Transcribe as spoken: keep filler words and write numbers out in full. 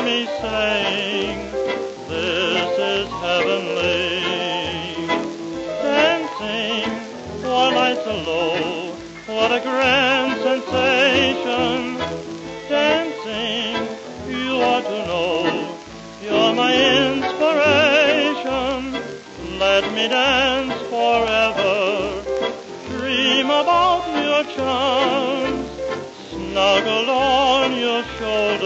me saying, this is heavenly. Dancing while lights are low, what a grand sensation. Dancing, you ought to know, you're my inspiration. Let me dance forever, dream about your charms, snuggled on your shoulder.